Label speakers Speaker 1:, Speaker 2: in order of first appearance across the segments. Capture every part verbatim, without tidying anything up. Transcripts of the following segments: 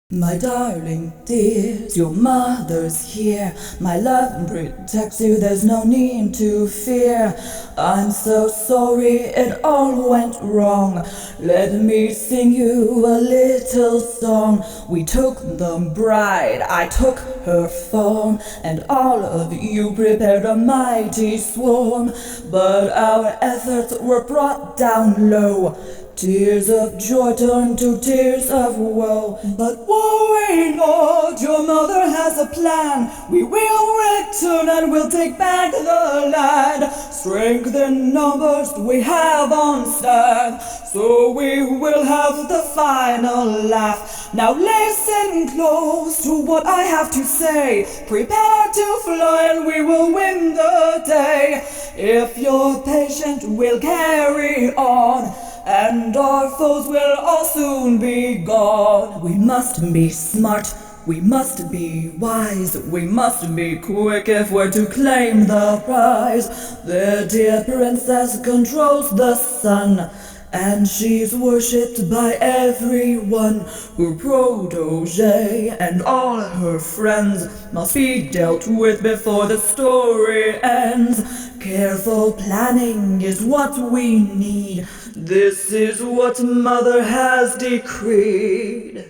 Speaker 1: My darling dears, your mother's here. My love protects you, there's no need to fear. I'm so sorry it all went wrong. Let me sing you a little song. We took the bride, I took her form, and all of you prepared a mighty swarm. But our efforts were brought down low. Tears of joy turned to tears of woe. But worry not, your mother has a plan. We will return and we'll take back the land. Strength in numbers we have on staff, so we will have the final laugh. Now listen close to what I have to say. Prepare to fly and we will win the day. If you're patient, we'll carry on, and our foes will all soon be gone. We must be smart, we must be wise, we must be quick if we're to claim the prize. The dear princess controls the sun, and she's worshipped by everyone. Her protege and all her friends must be dealt with before the story ends. Careful planning is what we need. This is what Mother has decreed.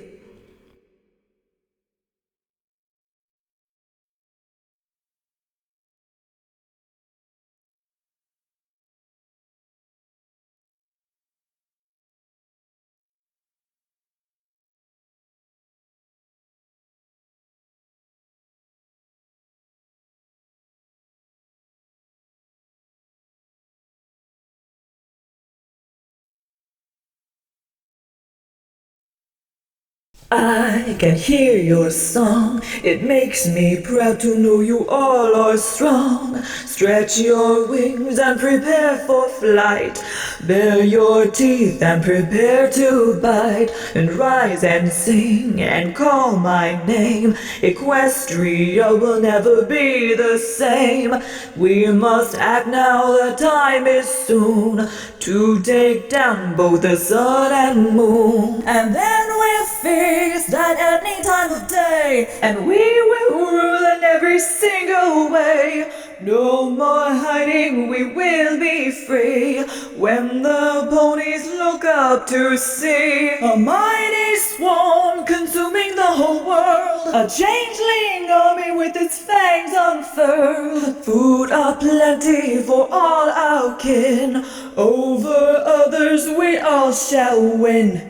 Speaker 1: I can hear your song, it makes me proud to know you all are strong. Stretch your wings and prepare for flight. Bare your teeth and prepare to bite. And rise and sing and call my name. Equestria will never be the same. We must act now, the time is soon to take down both the sun and moon. And then we'll feast at any time of day, and we will rule in every single way. No more hiding, we will be free when the ponies look up to see a mighty swarm consuming the whole world, a changeling army with its fangs unfurled. Food aplenty for all our kin, over others we all shall win.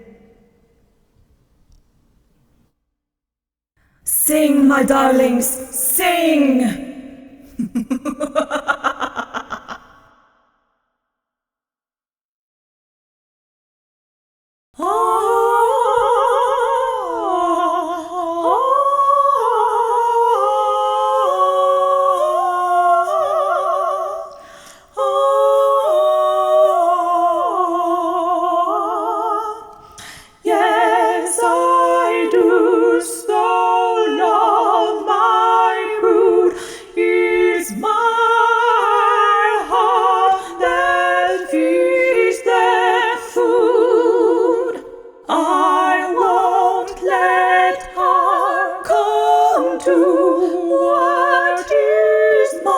Speaker 1: Sing, my darlings, sing! Yes, I do so love my brood. It's my heart that feeds their food. I won't let harm come to what is mine.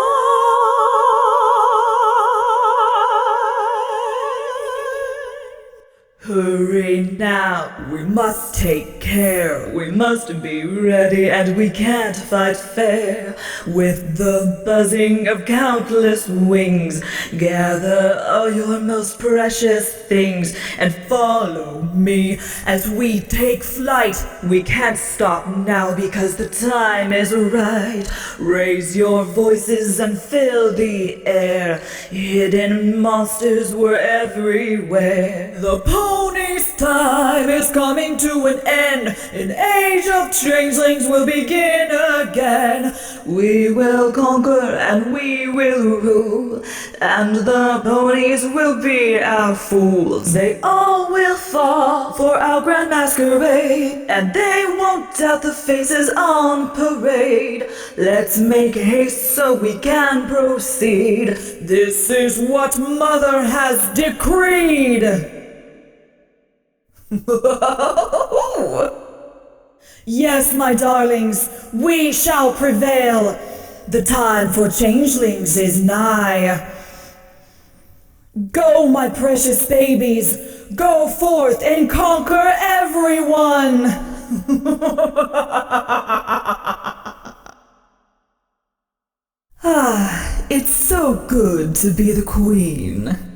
Speaker 1: Hurry now, we must take care. We must be ready and we can't fight fair. With the buzzing of countless wings, gather all your most precious things and follow me as we take flight. We can't stop now because the time is right. Raise your voices and fill the air. Hidden monsters were everywhere. The pony's time is coming to an end. An age of changelings will begin again. We will conquer and we will rule, and the ponies will be our fools. They all will fall for our grand masquerade, and they won't doubt the faces on parade. Let's make haste so we can proceed. This is what Mother has decreed. Yes, my darlings, we shall prevail. The time for changelings is nigh. Go, my precious babies, go forth and conquer everyone. Ah, it's so good to be the queen.